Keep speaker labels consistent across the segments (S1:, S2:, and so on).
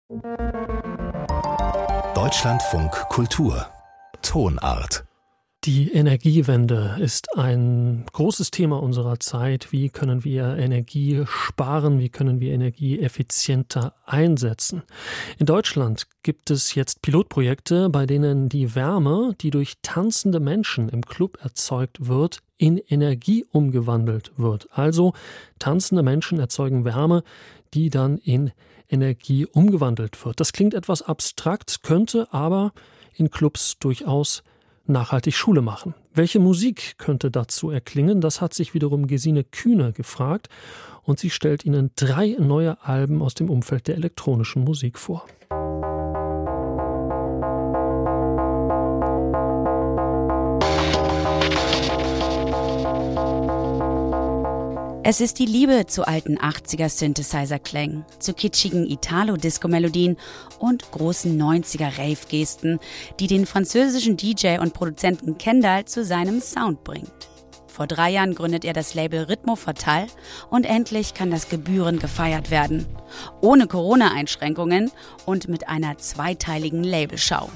S1: Deutschlandfunk Kultur Tonart.
S2: Die Energiewende ist ein großes Thema unserer Zeit. Wie können wir Energie sparen? Wie können wir Energie effizienter einsetzen? In Deutschland gibt es jetzt Pilotprojekte, bei denen die Wärme, die durch tanzende Menschen im Club erzeugt wird, in Energie umgewandelt wird. Also tanzende Menschen erzeugen Wärme, die dann in Energie umgewandelt wird. Das klingt etwas abstrakt, könnte aber in Clubs durchaus nachhaltig Schule machen. Welche Musik könnte dazu erklingen? Das hat sich wiederum Gesine Kühne gefragt und sie stellt Ihnen 3 neue Alben aus dem Umfeld der elektronischen Musik vor.
S3: Es ist die Liebe zu alten 80er-Synthesizer-Klängen, zu kitschigen Italo-Disco-Melodien und großen 90er-Rave-Gesten, die den französischen DJ und Produzenten Kendall zu seinem Sound bringt. Vor 3 Jahren gründet er das Label Ritmo Fatal und endlich kann das gebührend gefeiert werden. Ohne Corona-Einschränkungen und mit einer zweiteiligen Labelschau.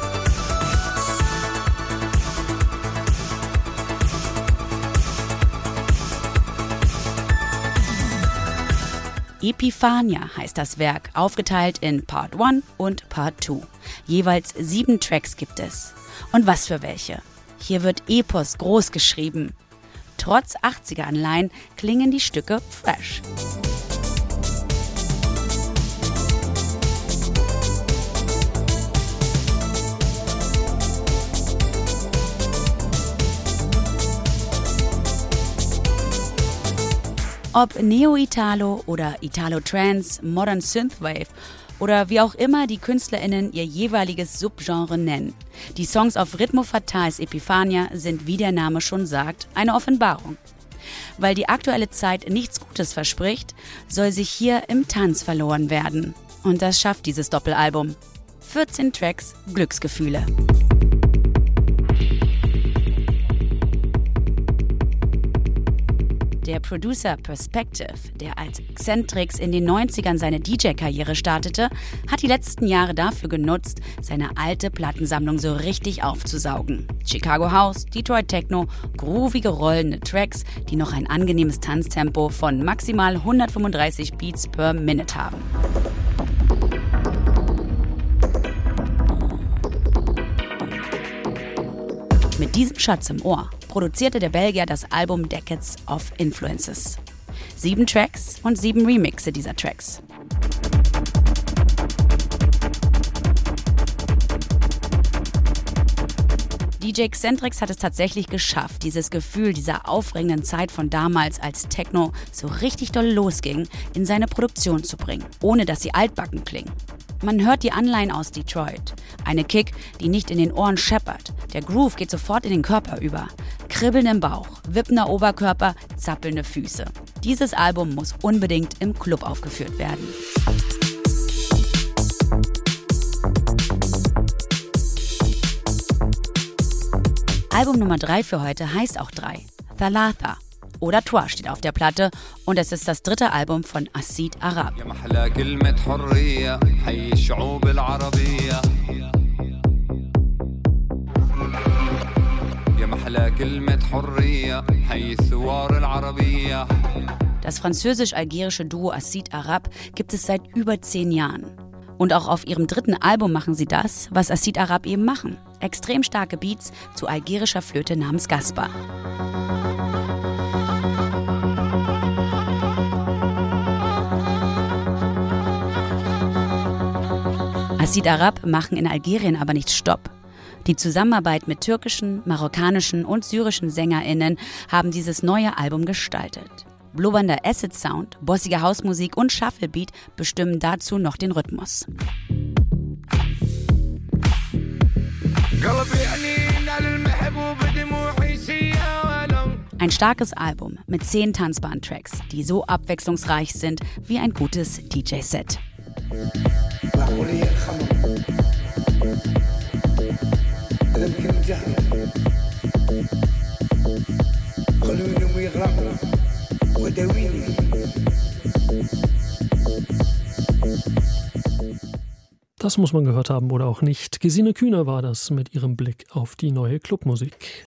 S3: Epiphania heißt das Werk, aufgeteilt in Part 1 und Part 2. Jeweils 7 Tracks gibt es. Und was für welche? Hier wird Epos groß geschrieben. Trotz 80er-Anleihen klingen die Stücke fresh. Ob Neo-Italo oder Italo-Trance, Modern Synthwave oder wie auch immer die KünstlerInnen ihr jeweiliges Subgenre nennen. Die Songs auf Ritmo Fatals Epiphania sind, wie der Name schon sagt, eine Offenbarung. Weil die aktuelle Zeit nichts Gutes verspricht, soll sich hier im Tanz verloren werden. Und das schafft dieses Doppelalbum. 14 Tracks, Glücksgefühle. Der Producer Perspective, der als Xentrix in den 90ern seine DJ-Karriere startete, hat die letzten Jahre dafür genutzt, seine alte Plattensammlung so richtig aufzusaugen. Chicago House, Detroit Techno, groovige rollende Tracks, die noch ein angenehmes Tanztempo von maximal 135 Beats per Minute haben. Mit diesem Schatz im Ohr produzierte der Belgier das Album Decades of Influences. 7 Tracks und 7 Remixe dieser Tracks. DJ Xentrix hat es tatsächlich geschafft, dieses Gefühl dieser aufregenden Zeit von damals, als Techno so richtig doll losging, in seine Produktion zu bringen, ohne dass sie altbacken klingen. Man hört die Anleihen aus Detroit. Eine Kick, die nicht in den Ohren scheppert. Der Groove geht sofort in den Körper über. Kribbeln im Bauch, wippender Oberkörper, zappelnde Füße. Dieses Album muss unbedingt im Club aufgeführt werden. Album Nummer 3 für heute heißt auch 3. Thalatha. Oder Trois steht auf der Platte und es ist das 3. Album von Acid Arab. Das französisch-algerische Duo Acid Arab gibt es seit über 10 Jahren. Und auch auf ihrem 3. Album machen sie das, was Acid Arab eben machen. Extrem starke Beats zu algerischer Flöte namens Gaspar. Acid Arab machen in Algerien aber nicht Stopp. Die Zusammenarbeit mit türkischen, marokkanischen und syrischen SängerInnen haben dieses neue Album gestaltet. Blubbernder Acid-Sound, bossige Hausmusik und Shufflebeat bestimmen dazu noch den Rhythmus. Ein starkes Album mit 10 tanzbaren Tracks, die so abwechslungsreich sind wie ein gutes DJ-Set.
S2: Das muss man gehört haben oder auch nicht. Gesine Kühner war das mit ihrem Blick auf die neue Clubmusik.